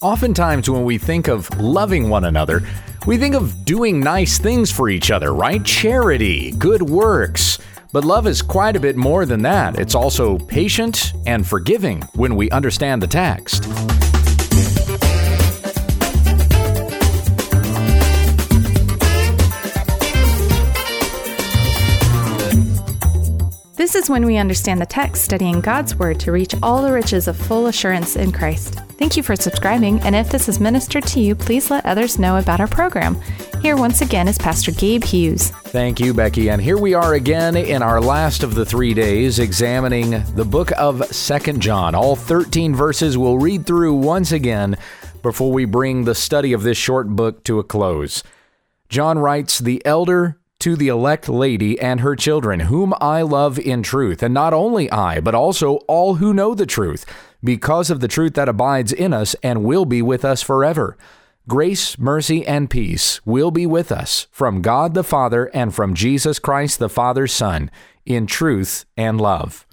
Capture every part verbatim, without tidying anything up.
Oftentimes when we think of loving one another, we think of doing nice things for each other, right? Charity, good works. But love is quite a bit more than that. It's also patient and forgiving when we understand the text. This is When We Understand the Text, studying God's Word to reach all the riches of full assurance in Christ. Thank you for subscribing, and if this has ministered to you, please let others know about our program. Here once again is Pastor Gabe Hughes. Thank you, Becky. And here we are again in our last of the three days, examining the book of Second John. All thirteen verses we'll read through once again before we bring the study of this short book to a close. John writes, "The elder to the elect lady and her children, whom I love in truth, and not only I, but also all who know the truth, because of the truth that abides in us and will be with us forever. Grace, mercy, and peace will be with us from God the Father and from Jesus Christ the Father's Son, in truth and love.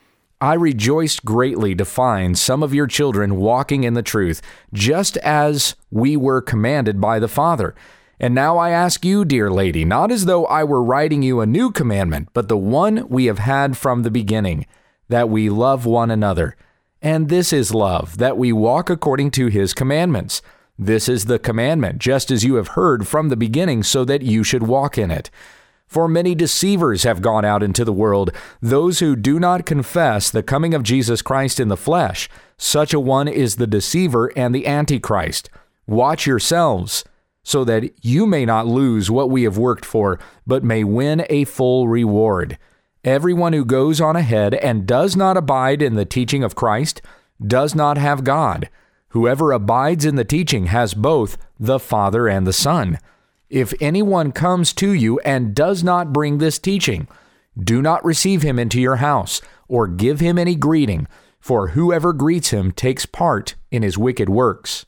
I rejoiced greatly to find some of your children walking in the truth, just as we were commanded by the Father. And now I ask you, dear lady, not as though I were writing you a new commandment, but the one we have had from the beginning, that we love one another. And this is love, that we walk according to his commandments. This is the commandment, just as you have heard from the beginning, so that you should walk in it. For many deceivers have gone out into the world, those who do not confess the coming of Jesus Christ in the flesh. Such a one is the deceiver and the Antichrist. Watch yourselves, so that you may not lose what we have worked for, but may win a full reward. Everyone who goes on ahead and does not abide in the teaching of Christ does not have God. Whoever abides in the teaching has both the Father and the Son. If anyone comes to you and does not bring this teaching, do not receive him into your house or give him any greeting, for whoever greets him takes part in his wicked works.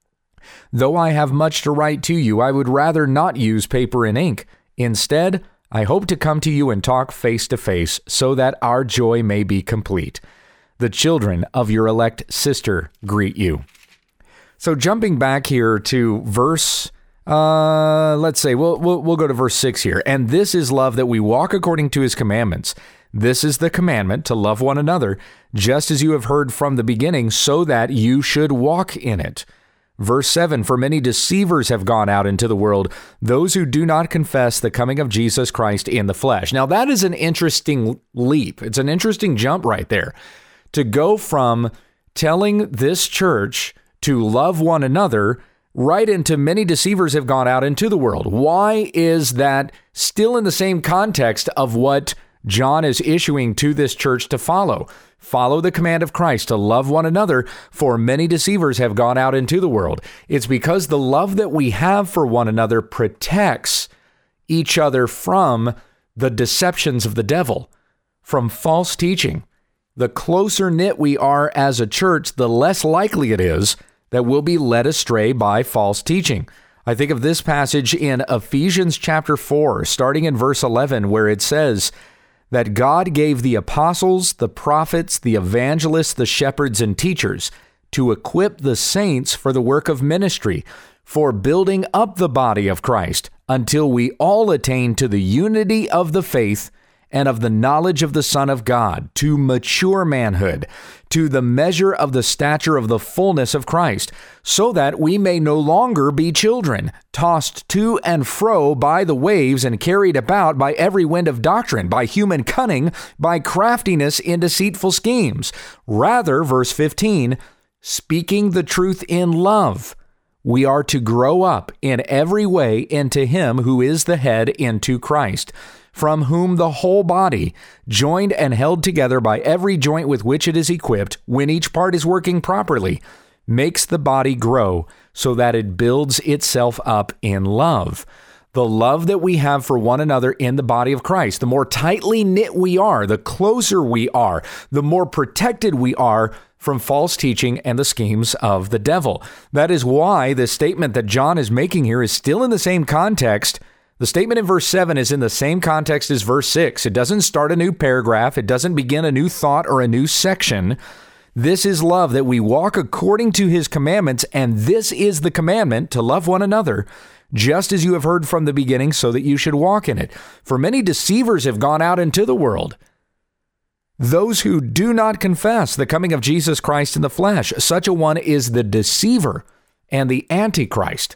Though I have much to write to you, I would rather not use paper and ink. Instead, I hope to come to you and talk face to face so that our joy may be complete. The children of your elect sister greet you." So jumping back here to verse, uh, let's say, we'll, we'll, we'll go to verse six here. "And this is love, that we walk according to his commandments. This is the commandment, to love one another, just as you have heard from the beginning, so that you should walk in it." Verse seven, "For many deceivers have gone out into the world, those who do not confess the coming of Jesus Christ in the flesh." Now that is an interesting leap. It's an interesting jump right there. To go from telling this church to love one another right into many deceivers have gone out into the world. Why is that still in the same context of what John is issuing to this church to follow? Follow the command of Christ to love one another, for many deceivers have gone out into the world. It's because the love that we have for one another protects each other from the deceptions of the devil, from false teaching. The closer knit we are as a church, the less likely it is that we'll be led astray by false teaching. I think of this passage in Ephesians chapter four, starting in verse eleven, where it says that God gave the apostles, the prophets, the evangelists, the shepherds, and teachers to equip the saints for the work of ministry, for building up the body of Christ, until we all attain to the unity of the faith and of the knowledge of the Son of God, to mature manhood, to the measure of the stature of the fullness of Christ, so that we may no longer be children, tossed to and fro by the waves and carried about by every wind of doctrine, by human cunning, by craftiness in deceitful schemes. Rather, verse fifteen, "Speaking the truth in love, we are to grow up in every way into him who is the head, into Christ, from whom the whole body, joined and held together by every joint with which it is equipped, when each part is working properly, makes the body grow so that it builds itself up in love." The love that we have for one another in the body of Christ, the more tightly knit we are, the closer we are, the more protected we are from false teaching and the schemes of the devil. That is why the statement that John is making here is still in the same context. The statement in verse seven is in the same context as verse six. It doesn't start a new paragraph. It doesn't begin a new thought or a new section. This is love, that we walk according to his commandments, and this is the commandment, to love one another, just as you have heard from the beginning, so that you should walk in it. For many deceivers have gone out into the world, those who do not confess the coming of Jesus Christ in the flesh. Such a one is the deceiver and the Antichrist.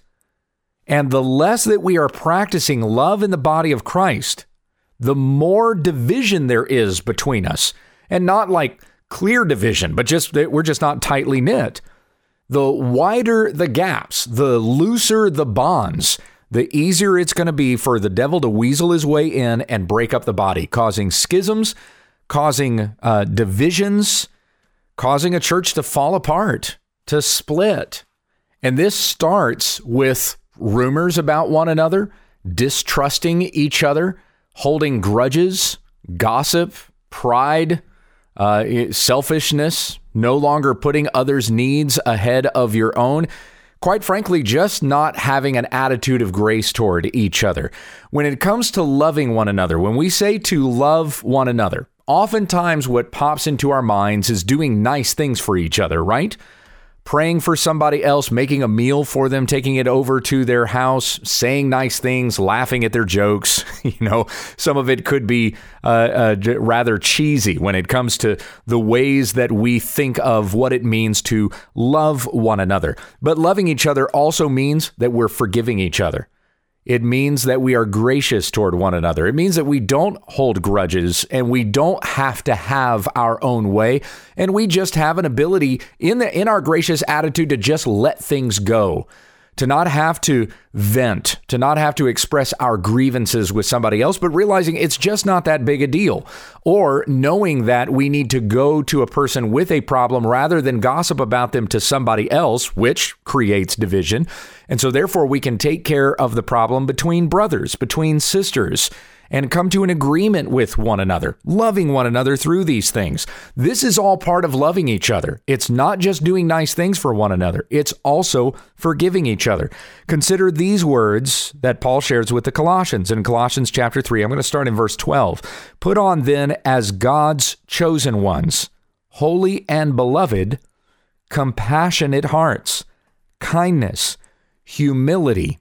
And the less that we are practicing love in the body of Christ, the more division there is between us. And not like clear division, but just that we're just not tightly knit. The wider the gaps, the looser the bonds, the easier it's going to be for the devil to weasel his way in and break up the body, causing schisms, causing uh, divisions, causing a church to fall apart, to split. And this starts with rumors about one another, distrusting each other, holding grudges, gossip, pride, uh, selfishness, no longer putting others' needs ahead of your own. Quite frankly, just not having an attitude of grace toward each other. When it comes to loving one another, when we say to love one another, oftentimes what pops into our minds is doing nice things for each other, right? Praying for somebody else, making a meal for them, taking it over to their house, saying nice things, laughing at their jokes. You know, some of it could be uh, uh, rather cheesy when it comes to the ways that we think of what it means to love one another. But loving each other also means that we're forgiving each other. It means that we are gracious toward one another. It means that we don't hold grudges and we don't have to have our own way. And we just have an ability in the in our gracious attitude to just let things go, to not have to vent, to not have to express our grievances with somebody else, but realizing it's just not that big a deal. Or knowing that we need to go to a person with a problem rather than gossip about them to somebody else, which creates division. And so therefore we can take care of the problem between brothers, between sisters, and come to an agreement with one another, loving one another through these things. This is all part of loving each other. It's not just doing nice things for one another. It's also forgiving each other. Consider these words that Paul shares with the Colossians in Colossians chapter three. I'm going to start in verse twelve. Put on then as God's chosen ones, holy and beloved, compassionate hearts, kindness, humility,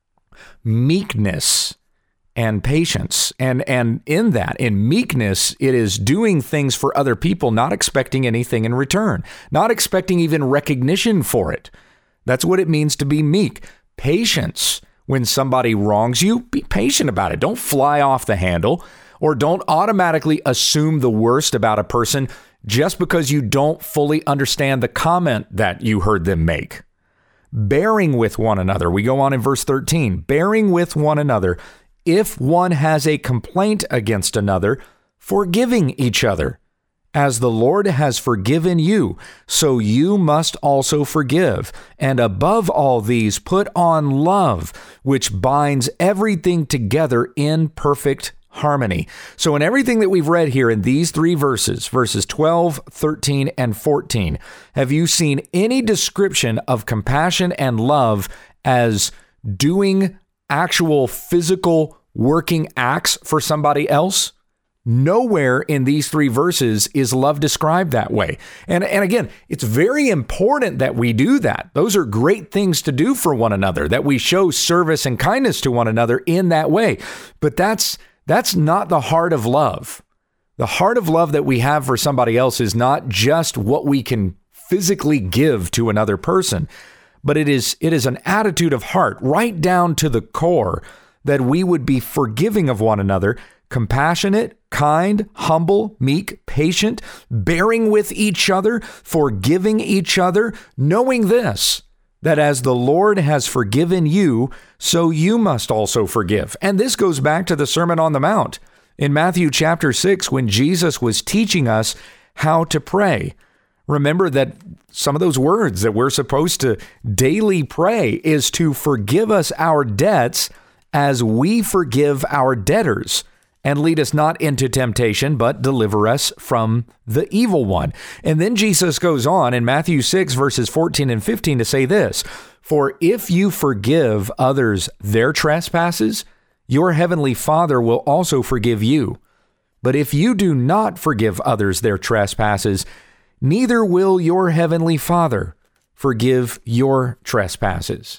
meekness, and patience. And and in that, in meekness, it is doing things for other people, not expecting anything in return, not expecting even recognition for it. That's what it means to be meek. Patience. When somebody wrongs you, be patient about it. Don't fly off the handle, or don't automatically assume the worst about a person just because you don't fully understand the comment that you heard them make. Bearing with one another. We go on in verse thirteen. Bearing with one another, if one has a complaint against another, forgiving each other. As the Lord has forgiven you, so you must also forgive. And above all these, put on love, which binds everything together in perfect harmony. So in everything that we've read here in these three verses, verses twelve, thirteen, and fourteen, have you seen any description of compassion and love as doing actual physical working acts for somebody else? Nowhere in these three verses is love described that way. And, and again, it's very important that we do that. Those are great things to do for one another, that we show service and kindness to one another in that way. But that's that's not the heart of love. The heart of love that we have for somebody else is not just what we can physically give to another person, but it is it is an attitude of heart right down to the core, that we would be forgiving of one another, compassionate, kind, humble, meek, patient, bearing with each other, forgiving each other, knowing this, that as the Lord has forgiven you, so you must also forgive. And this goes back to the Sermon on the Mount in Matthew chapter six, when Jesus was teaching us how to pray. Remember that some of those words that we're supposed to daily pray is to forgive us our debts as we forgive our debtors, and lead us not into temptation, but deliver us from the evil one. And then Jesus goes on in Matthew six, verses fourteen and fifteen to say this, for if you forgive others their trespasses, your heavenly Father will also forgive you. But if you do not forgive others their trespasses, neither will your heavenly Father forgive your trespasses.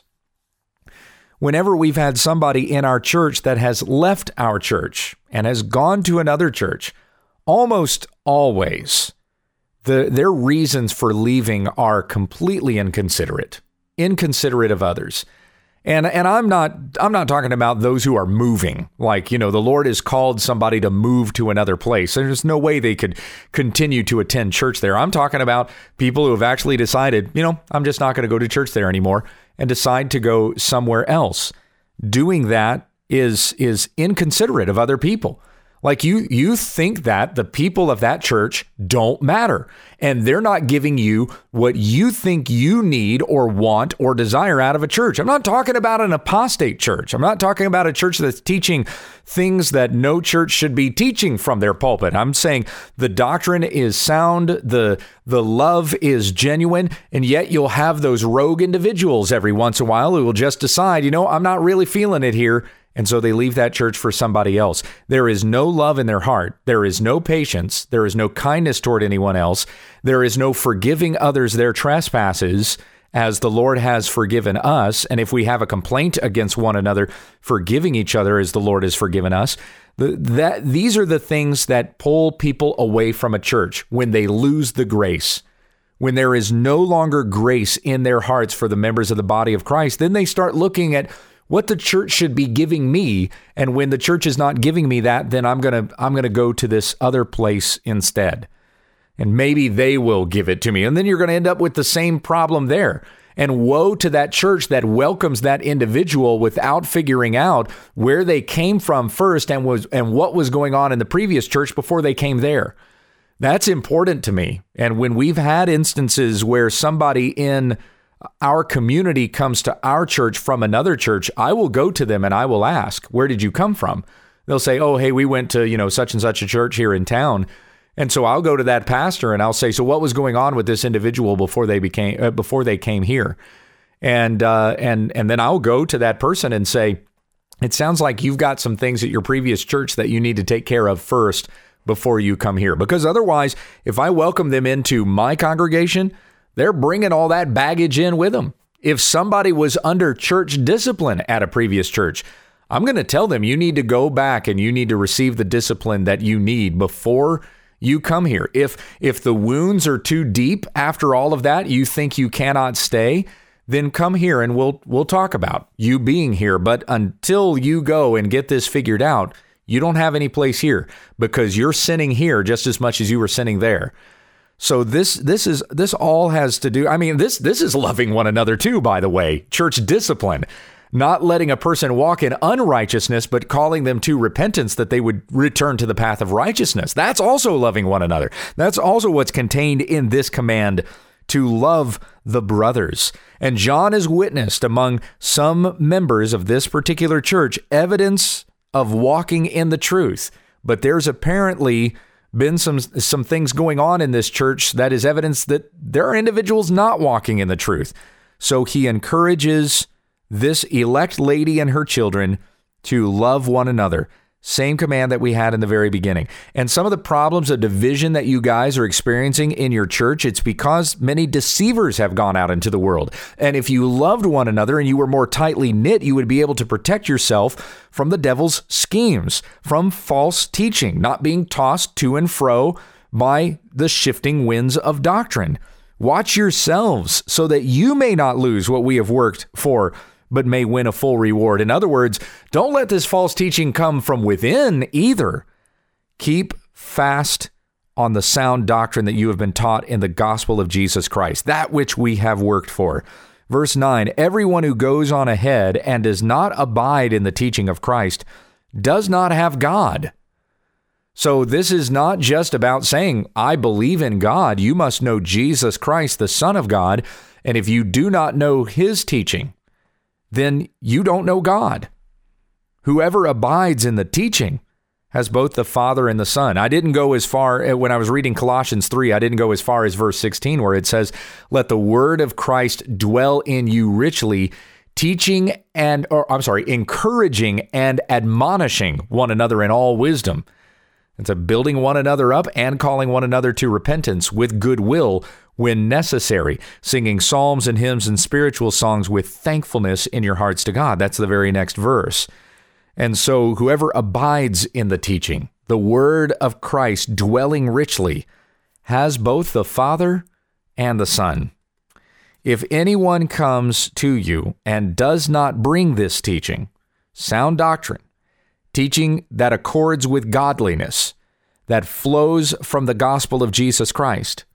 Whenever we've had somebody in our church that has left our church and has gone to another church, almost always the, their reasons for leaving are completely inconsiderate, inconsiderate of others. And and I'm not I'm not talking about those who are moving, like, you know, the Lord has called somebody to move to another place. There's no way they could continue to attend church there. I'm talking about people who have actually decided, you know, I'm just not going to go to church there anymore and decide to go somewhere else. Doing that is is inconsiderate of other people. Like you, you think that the people of that church don't matter, and they're not giving you what you think you need or want or desire out of a church. I'm not talking about an apostate church. I'm not talking about a church that's teaching things that no church should be teaching from their pulpit. I'm saying the doctrine is sound, the the love is genuine, and yet you'll have those rogue individuals every once in a while who will just decide, you know, I'm not really feeling it here. And so they leave that church for somebody else. There is no love in their heart. There is no patience. There is no kindness toward anyone else. There is no forgiving others their trespasses as the Lord has forgiven us. And if we have a complaint against one another, forgiving each other as the Lord has forgiven us. The, that these are the things that pull people away from a church when they lose the grace. When there is no longer grace in their hearts for the members of the body of Christ, then they start looking at what the church should be giving me. And when the church is not giving me that, then I'm going to I'm going to go to this other place instead. And maybe they will give it to me. And then you're going to end up with the same problem there. And woe to that church that welcomes that individual without figuring out where they came from first and was and what was going on in the previous church before they came there. That's important to me. And when we've had instances where somebody in our community comes to our church from another church, I will go to them and I will ask, where did you come from? They'll say, oh, hey, we went to, you know, such and such a church here in town. And so I'll go to that pastor and I'll say, so what was going on with this individual before they became, uh, before they came here? And, uh, and, and then I'll go to that person and say, it sounds like you've got some things at your previous church that you need to take care of first before you come here. Because otherwise, if I welcome them into my congregation, they're bringing all that baggage in with them. If somebody was under church discipline at a previous church, I'm going to tell them you need to go back and you need to receive the discipline that you need before you come here. If if the wounds are too deep after all of that, you think you cannot stay, then come here and we'll we'll talk about you being here. But until you go and get this figured out, you don't have any place here because you're sinning here just as much as you were sinning there. So this this is this all has to do. I mean, this this is loving one another, too, by the way. Church discipline, not letting a person walk in unrighteousness, but calling them to repentance that they would return to the path of righteousness. That's also loving one another. That's also what's contained in this command to love the brothers. And John has witnessed among some members of this particular church evidence of walking in the truth. But there's apparently been some some things going on in this church that is evidence that there are individuals not walking in the truth. So he encourages this elect lady and her children to love one another. Same command that we had in the very beginning. And some of the problems of division that you guys are experiencing in your church, it's because many deceivers have gone out into the world. And if you loved one another and you were more tightly knit, you would be able to protect yourself from the devil's schemes, from false teaching, not being tossed to and fro by the shifting winds of doctrine. Watch yourselves so that you may not lose what we have worked for, but may win a full reward. In other words, don't let this false teaching come from within either. Keep fast on the sound doctrine that you have been taught in the gospel of Jesus Christ, that which we have worked for. Verse nine, everyone who goes on ahead and does not abide in the teaching of Christ does not have God. So this is not just about saying, I believe in God. You must know Jesus Christ, the Son of God. And if you do not know his teaching, then you don't know God. Whoever abides in the teaching has both the Father and the Son. I didn't go as far, when I was reading Colossians three, I didn't go as far as verse sixteen, where it says, let the word of Christ dwell in you richly, teaching and, or I'm sorry, encouraging and admonishing one another in all wisdom. It's a building one another up and calling one another to repentance with goodwill when necessary, singing psalms and hymns and spiritual songs with thankfulness in your hearts to God. That's the very next verse. And so whoever abides in the teaching, the word of Christ dwelling richly, has both the Father and the Son. If anyone comes to you and does not bring this teaching, sound doctrine, teaching that accords with godliness, that flows from the gospel of Jesus Christ,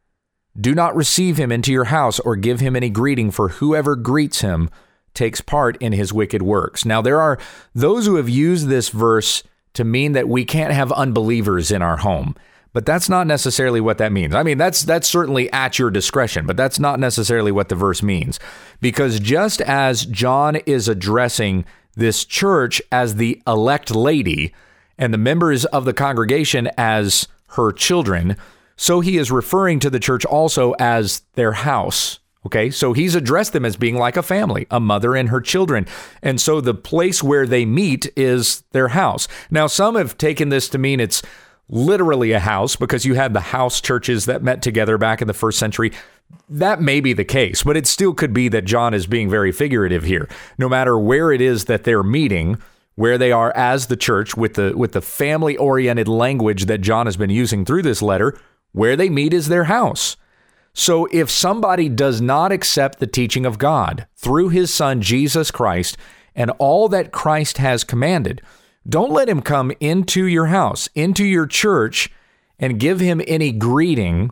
do not receive him into your house or give him any greeting, for whoever greets him takes part in his wicked works. Now, there are those who have used this verse to mean that we can't have unbelievers in our home. But that's not necessarily what that means. I mean, that's that's certainly at your discretion, but that's not necessarily what the verse means. Because just as John is addressing this church as the elect lady and the members of the congregation as her children, so he is referring to the church also as their house. Okay, so he's addressed them as being like a family, a mother and her children. And so the place where they meet is their house. Now, some have taken this to mean it's literally a house because you had the house churches that met together back in the first century. That may be the case, but it still could be that John is being very figurative here. No matter where it is that they're meeting, where they are as the church with the with the family-oriented language that John has been using through this letter, where they meet is their house. So if somebody does not accept the teaching of God through his Son, Jesus Christ, and all that Christ has commanded, don't let him come into your house, into your church, and give him any greeting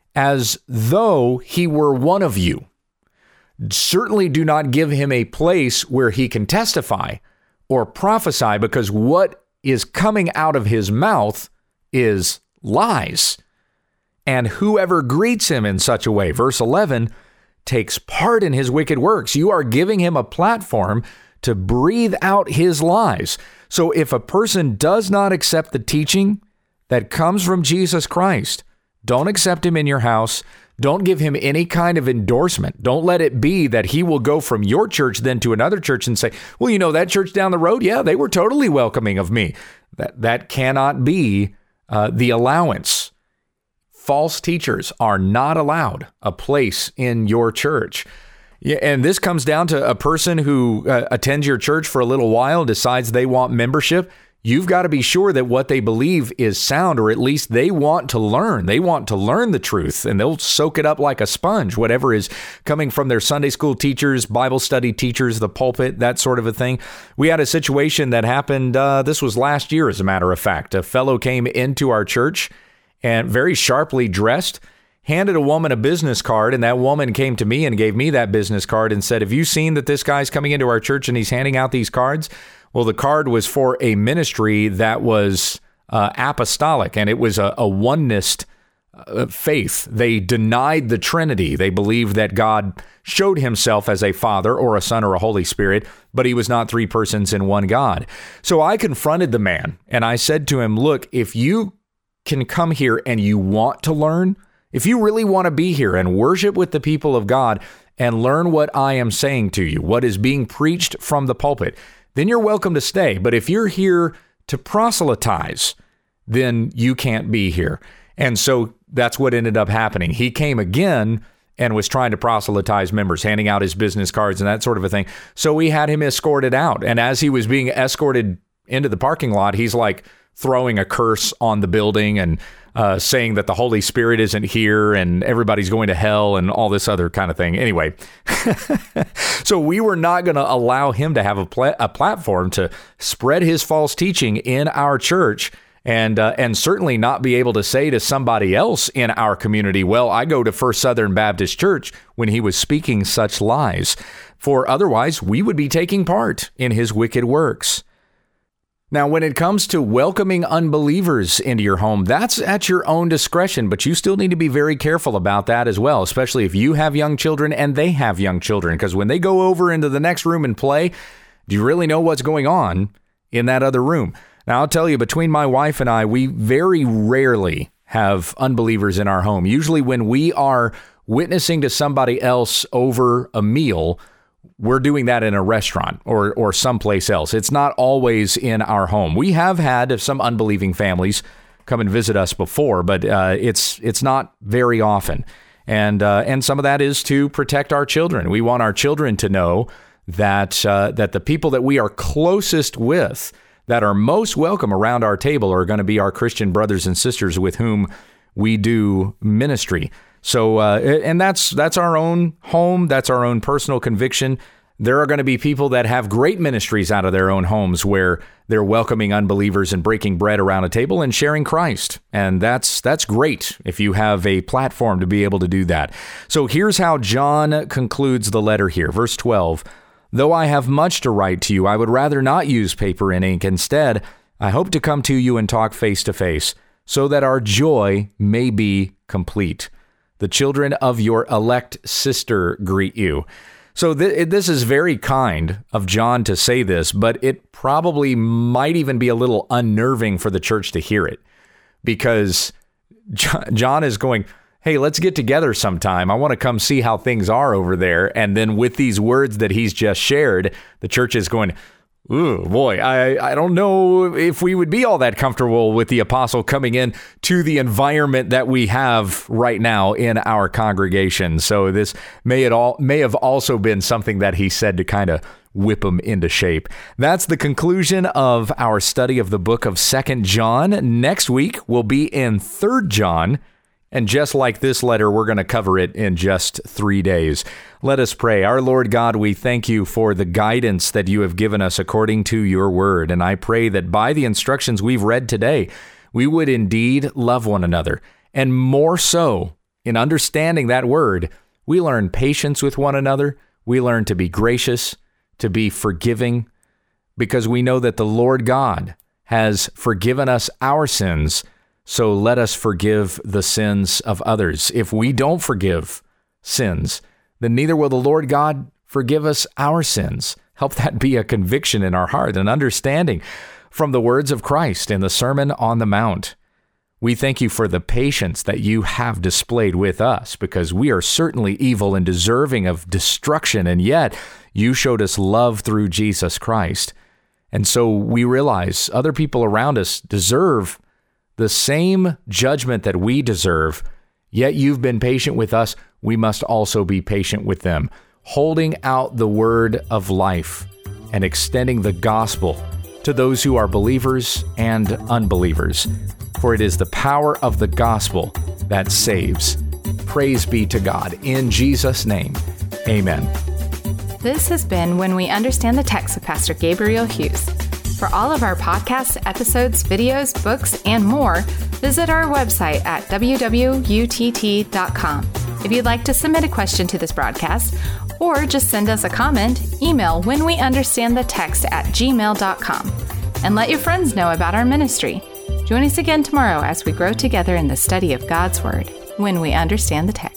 as though he were one of you. Certainly do not give him a place where he can testify or prophesy, because what is coming out of his mouth is lies. And whoever greets him in such a way, verse eleven, takes part in his wicked works. You are giving him a platform to breathe out his lies. So if a person does not accept the teaching that comes from Jesus Christ, don't accept him in your house. Don't give him any kind of endorsement. Don't let it be that he will go from your church then to another church and say, well, you know, that church down the road, yeah, they were totally welcoming of me. That, that cannot be uh, the allowance. False teachers are not allowed a place in your church. Yeah, and this comes down to a person who uh, attends your church for a little while, decides they want membership. You've got to be sure that what they believe is sound, or at least they want to learn. They want to learn the truth, and they'll soak it up like a sponge, whatever is coming from their Sunday school teachers, Bible study teachers, the pulpit, that sort of a thing. We had a situation that happened, uh, this was last year, as a matter of fact. A fellow came into our church and very sharply dressed, handed a woman a business card, and that woman came to me and gave me that business card and said, have you seen that this guy's coming into our church and he's handing out these cards? Well, the card was for a ministry that was uh, apostolic, and it was a, a oneness uh, faith. They denied the Trinity. They believed that God showed himself as a Father or a Son or a Holy Spirit, but he was not three persons in one God. So I confronted the man, and I said to him, look, if you can come here and you want to learn, if you really want to be here and worship with the people of God and learn what I am saying to you, what is being preached from the pulpit, then you're welcome to stay. But if you're here to proselytize, then you can't be here. And so that's what ended up happening. He came again and was trying to proselytize members, handing out his business cards and that sort of a thing. So we had him escorted out. And as he was being escorted into the parking lot, he's like throwing a curse on the building and uh, saying that the Holy Spirit isn't here and everybody's going to hell and all this other kind of thing. Anyway, so we were not going to allow him to have a, pla- a platform to spread his false teaching in our church, and uh, and certainly not be able to say to somebody else in our community, well, I go to First Southern Baptist Church, when he was speaking such lies. For otherwise, we would be taking part in his wicked works. Now, when it comes to welcoming unbelievers into your home, that's at your own discretion, but you still need to be very careful about that as well, especially if you have young children and they have young children, because when they go over into the next room and play, do you really know what's going on in that other room? Now, I'll tell you, between my wife and I, we very rarely have unbelievers in our home. Usually when we are witnessing to somebody else over a meal, we're doing that in a restaurant or or someplace else. It's not always in our home. We have had some unbelieving families come and visit us before, but uh, it's it's not very often. And uh, and some of that is to protect our children. We want our children to know that uh, that the people that we are closest with, that are most welcome around our table, are going to be our Christian brothers and sisters with whom we do ministry. So, uh, and that's that's our own home. That's our own personal conviction. There are going to be people that have great ministries out of their own homes where they're welcoming unbelievers and breaking bread around a table and sharing Christ. And that's that's great if you have a platform to be able to do that. So here's how John concludes the letter here. Verse twelve, though I have much to write to you, I would rather not use paper and ink. Instead, I hope to come to you and talk face to face so that our joy may be complete. The children of your elect sister greet you. So th- this is very kind of John to say this, but it probably might even be a little unnerving for the church to hear it, because John is going, hey, let's get together sometime. I want to come see how things are over there. And then with these words that he's just shared, the church is going, ooh, boy, I, I don't know if we would be all that comfortable with the apostle coming in to the environment that we have right now in our congregation. So this may it all may have also been something that he said to kind of whip them into shape. That's the conclusion of our study of the book of Second John. Next week, we'll be in Third John. And just like this letter, we're going to cover it in just three days. Let us pray. Our Lord God, we thank you for the guidance that you have given us according to your word. And I pray that by the instructions we've read today, we would indeed love one another. And more so, in understanding that word, we learn patience with one another. We learn to be gracious, to be forgiving, because we know that the Lord God has forgiven us our sins. So let us forgive the sins of others. If we don't forgive sins, then neither will the Lord God forgive us our sins. Help that be a conviction in our heart, an understanding from the words of Christ in the Sermon on the Mount. We thank you for the patience that you have displayed with us, because we are certainly evil and deserving of destruction, and yet you showed us love through Jesus Christ. And so we realize other people around us deserve the same judgment that we deserve, yet you've been patient with us. We must also be patient with them, holding out the word of life and extending the gospel to those who are believers and unbelievers. For it is the power of the gospel that saves. Praise be to God. In Jesus' name, amen. This has been When We Understand the Text with Pastor Gabriel Hughes. For all of our podcasts, episodes, videos, books, and more, visit our website at w w w dot u t t dot com. If you'd like to submit a question to this broadcast, or just send us a comment, email whenweunderstandthetext at gmail dot com. And let your friends know about our ministry. Join us again tomorrow as we grow together in the study of God's Word, when we understand the text.